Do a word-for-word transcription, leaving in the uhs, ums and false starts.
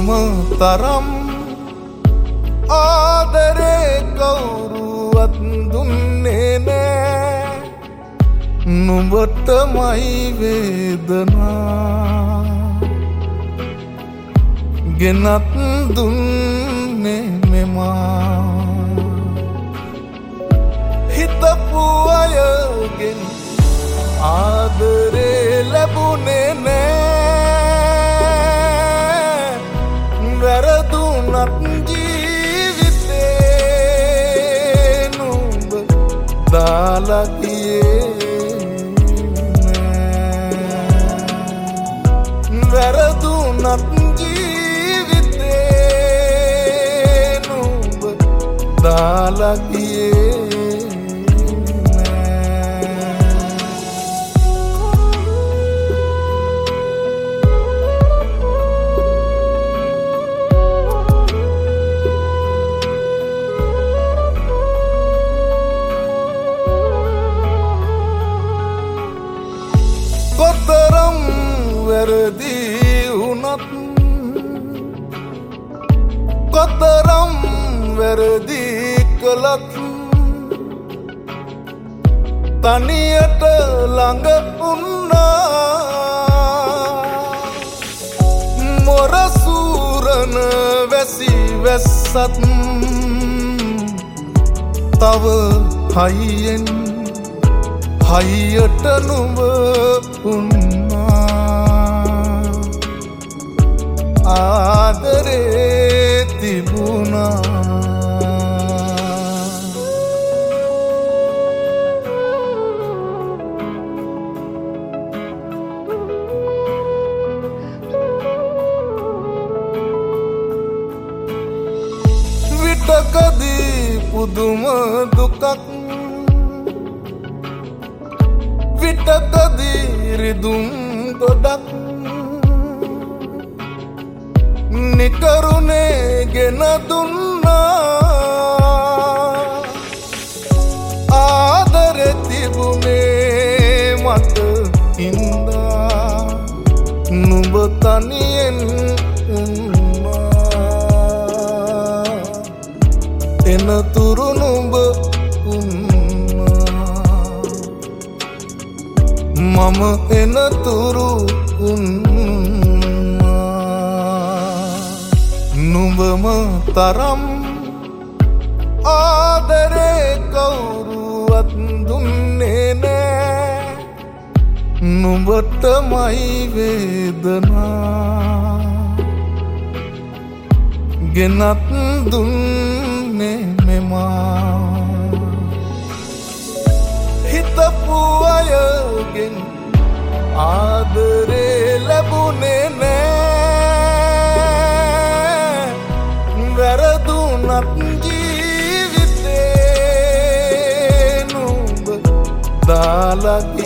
නුඹම තරම් ආදරේ කවුරුවත් දුන්නේ නෑ නුඹටමයි වේදනා ගෙනත් දුන්නේ මෙමා හිතපු අයගෙන් ආදරේ ලැබුණේ නෑ වැරදුනත් ජීවිතේ නුඹ දාලා ගියේ නෑ වැරදුනත් ජීවිතේ නුඹ දාලා ගියේ කොතරම් වැරදි වුණත් කොතරම් වැරදි කළත් තනියට ළඟ වුණා මොරසූරන වැසි වැස්සත් තව හයියෙන් හයියට නුඹ උන්නා ආදරේ තිබුණා විටකදී පුදුම දුකක් විටකදී රිදුම් ගොඩක් නිකරුණේ ගෙන දුන්නා ආදරේ තිබුණේ මට හින්දා නුඹ තනියෙන් උන්නා එනතුරු නුඹ මම එනතුරු උන්නා නුඹම තරම් ආදරේ කවුරුවත් දුන්නේ නෑ නුඹටමයි වේදනා ගෙනත් දුන්නේ මෙමා හිතපු අයගෙන් ආදරේ ලැබුණේ නෑ වැරදුනත් ජීවිතේ නුඹ දාලා